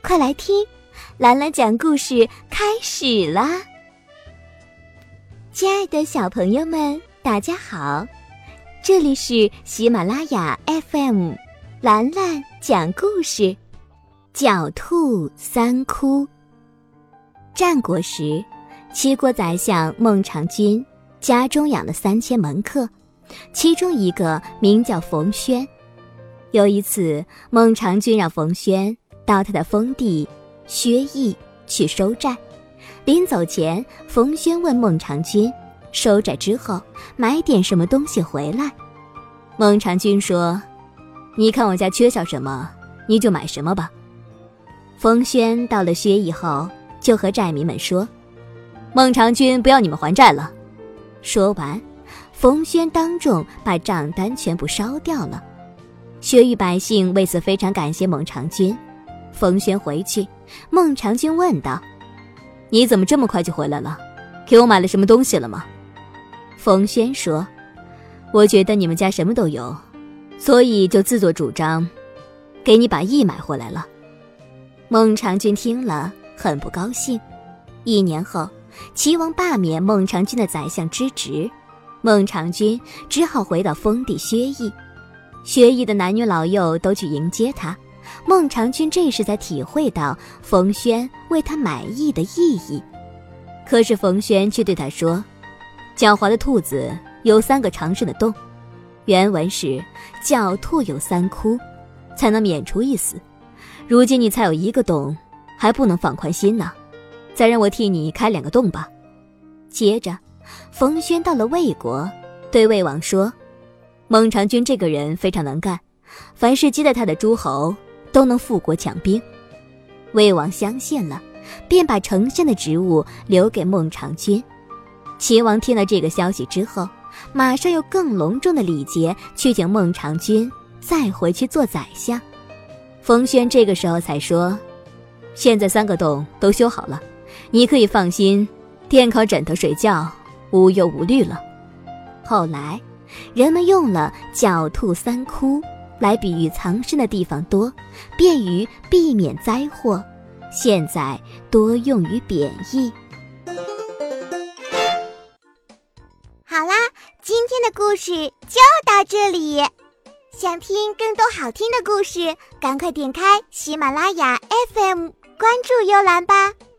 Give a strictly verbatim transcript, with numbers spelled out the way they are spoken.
快来听，兰兰讲故事开始啦！亲爱的小朋友们，大家好，这里是喜马拉雅 F M， 兰兰讲故事，狡兔三窟。战国时，齐国宰相孟尝君家中养了三千门客，其中一个名叫冯轩。有一次，孟尝君让冯轩到他的封地薛邑去收债。临走前，冯轩问孟尝君，收债之后买点什么东西回来。孟尝君说，你看我家缺少什么，你就买什么吧。冯轩到了薛邑后，就和债民们说，孟尝君不要你们还债了。说完，冯轩当众把账单全部烧掉了。薛邑百姓为此非常感谢孟尝君。冯轩回去，孟尝君问道，你怎么这么快就回来了？给我买了什么东西了吗？冯轩说，我觉得你们家什么都有，所以就自作主张给你把邑买回来了。孟尝君听了很不高兴。一年后，齐王罢免孟尝君的宰相之职，孟尝君只好回到封地薛邑。薛邑的男女老幼都去迎接他，孟尝君这时才体会到冯轩为他买邑的意义。可是冯轩却对他说，狡猾的兔子有三个长生的洞，原文是狡兔有三窟，才能免除一死。如今你才有一个洞，还不能放宽心呢，再让我替你开两个洞吧。接着冯轩到了魏国，对魏王说，孟尝君这个人非常能干，凡是接待他的诸侯都能富国强兵。魏王相信了，便把丞相的职务留给孟尝君。齐王听了这个消息之后，马上用更隆重的礼节去请孟尝君再回去做宰相。冯轩这个时候才说，现在三个洞都修好了，你可以放心垫靠枕头睡觉，无忧无虑了。后来人们用了狡兔三窟来比喻藏身的地方多，便于避免灾祸，现在多用于贬义。 好啦，今天的故事就到这里。想听更多好听的故事，赶快点开喜马拉雅 F M， 关注幽兰吧。